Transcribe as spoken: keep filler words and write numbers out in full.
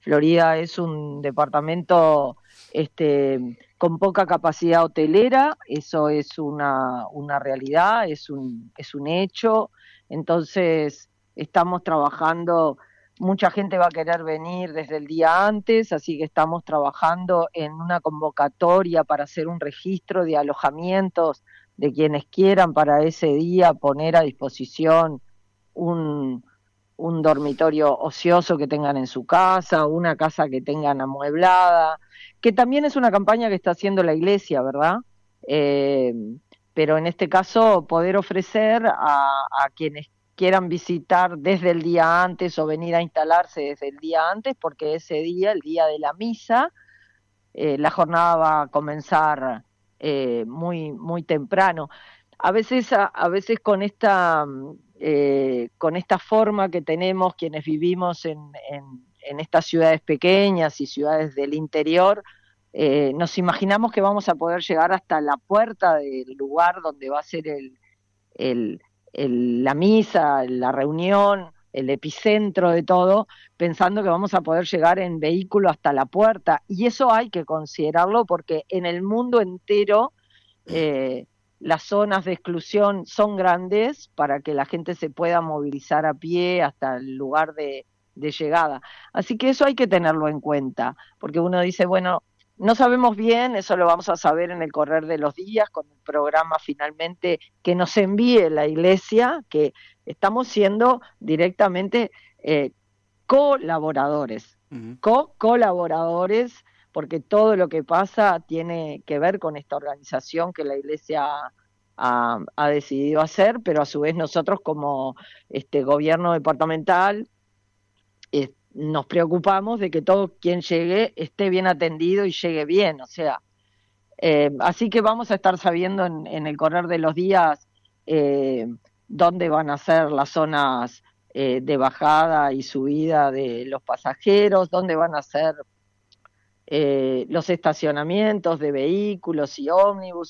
Florida es un departamento este, con poca capacidad hotelera, eso es una, una realidad, es un, es un hecho. Entonces estamos trabajando, mucha gente va a querer venir desde el día antes, así que estamos trabajando en una convocatoria para hacer un registro de alojamientos de quienes quieran para ese día poner a disposición un, un dormitorio ocioso que tengan en su casa, una casa que tengan amueblada, que también es una campaña que está haciendo la iglesia, ¿verdad? Eh, pero en este caso poder ofrecer a, a quienes quieran visitar desde el día antes o venir a instalarse desde el día antes, porque ese día, el día de la misa, eh, la jornada va a comenzar eh, muy, muy temprano. A veces, a, a veces con esta, eh, con esta forma que tenemos quienes vivimos en, en, en estas ciudades pequeñas y ciudades del interior, eh, nos imaginamos que vamos a poder llegar hasta la puerta del lugar donde va a ser el, el, el, la misa, la reunión, el epicentro de todo, pensando que vamos a poder llegar en vehículo hasta la puerta. Y eso hay que considerarlo porque en el mundo entero eh, las zonas de exclusión son grandes para que la gente se pueda movilizar a pie hasta el lugar de, de llegada. Así que eso hay que tenerlo en cuenta, porque uno dice, bueno, no sabemos bien, eso lo vamos a saber en el correr de los días, con el programa finalmente que nos envíe la iglesia, que estamos siendo directamente eh, colaboradores, Ujú. co-colaboradores, porque todo lo que pasa tiene que ver con esta organización que la iglesia ha, ha decidido hacer, pero a su vez nosotros como este gobierno departamental eh, nos preocupamos de que todo quien llegue esté bien atendido y llegue bien, o sea, eh, así que vamos a estar sabiendo en, en el correr de los días eh, dónde van a ser las zonas eh, de bajada y subida de los pasajeros, dónde van a ser eh, los estacionamientos de vehículos y ómnibus.